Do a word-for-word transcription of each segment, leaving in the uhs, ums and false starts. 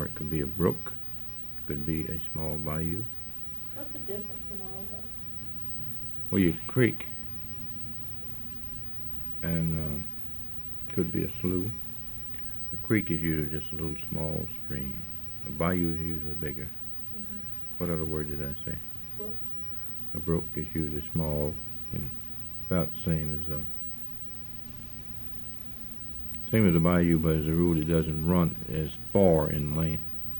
or it could be a brook, could be a small bayou. What's the difference in all of those? Well, you creek, and um, could be a slough. A creek is usually just a little small stream. A bayou is usually bigger. Mm-hmm. What other word did I say? Brook? A brook is usually small and about the same as a same as a bayou, but as a rule it doesn't run as far in length.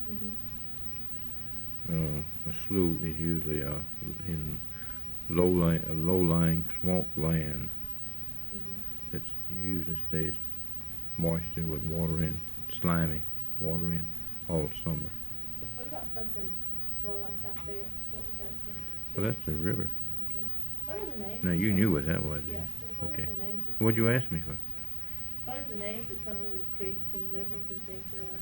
Mm-hmm. Uh, a slough is usually uh, in low li- a low-lying swamp land. Mm-hmm. It usually stays moisture with water in, slimy water in all summer. What about something more like out there? What would that be? Well, that's a river. Okay. What are the names? Now you knew what that was. Yeah. What Okay. are the names? of What'd you some- ask me for? What are the names of some of the creeks and rivers and things around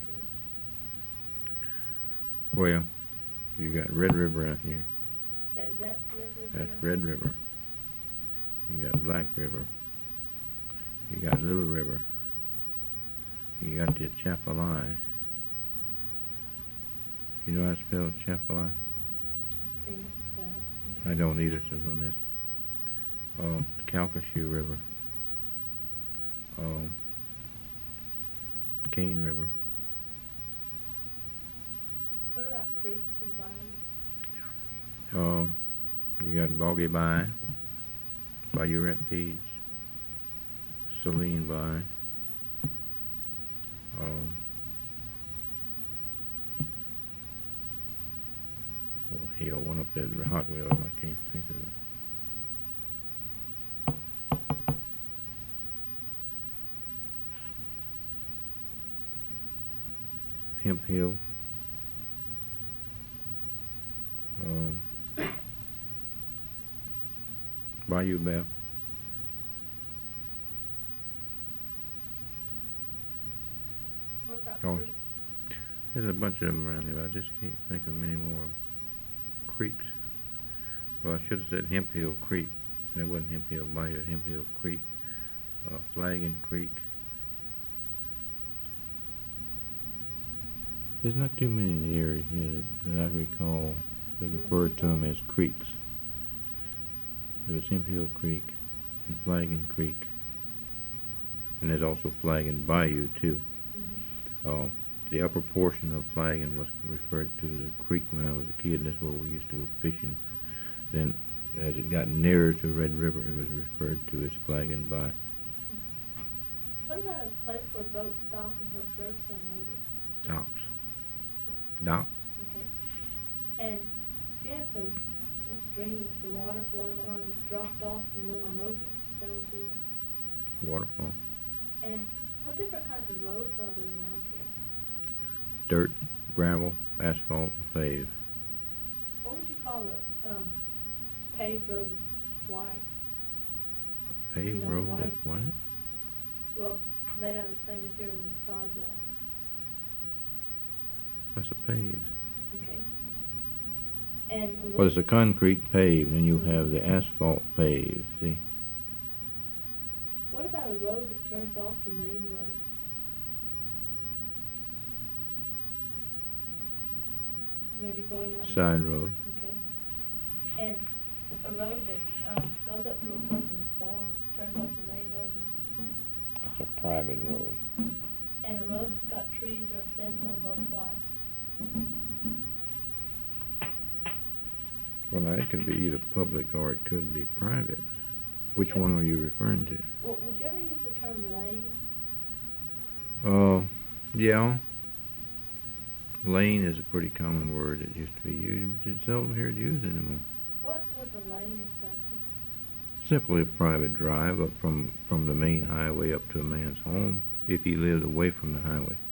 here? Well, you got Red River out here. That, that's river. That's there? Red River. You got Black River. You got Little River. You got the Atchafalaya. You know how to spell Atchafalaya? Seen it spelled. I don't either, so on this. Uh, the Calcasieu River. Um, Cane River. What about creeks and bayous? Um, you got Boggy Bay, Bayou Rapids, Saline Bay. Um, oh hell, one up there at the Hot Wheels, I can't think of it. Hemp Hill. Um, Bayou Bell. What about Oh, creeks? there's a bunch of them around here, but I just can't think of many more creeks. Well, I should have said Hemp Hill Creek. That wasn't Hemp Hill Bayou, Hemp Hill Creek. Uh, Flagon Creek. There's not too many in the area here that, that I recall that referred to them as creeks. There was Hemp Hill Creek and Flagon Creek, and there's also Flagon Bayou too. Mm-hmm. Uh, the upper portion of Flagon was referred to as a creek when I was a kid. That's where we used to go fishing. Then, as it got nearer to Red River, it was referred to as Flagon Bay. What about a place where boats stop and where boats are moving? Docks. Dock. Okay. And if you have some a stream, some water flowing along that dropped off and went on over, that would be it. Waterfall. And what different kinds of roads are there around here? Dirt, gravel, asphalt, and paved. What would you call a um, paved road that's white? A paved You know, road white. that's white. Well, made out of the same material as sidewalk. That's a paved. Okay. And a Well, it's a little- concrete paved, and you have the asphalt paved. See. what about a road that turns off the main road? Maybe going out. Side road. Okay. And a road that um, goes up to a person's farm, turns off the main road, That's a private road. and a road that's got trees or a fence on both sides. Well, now it could be either public or it could be private. Which Yeah. one are you referring to? Well, would you ever use the term lane? Uh, yeah. Lane is a pretty common word. It used to be used, but it's seldom heard used anymore. What was a lane exactly? Simply a private drive up from, from the main highway up to a man's home if he lives away from the highway.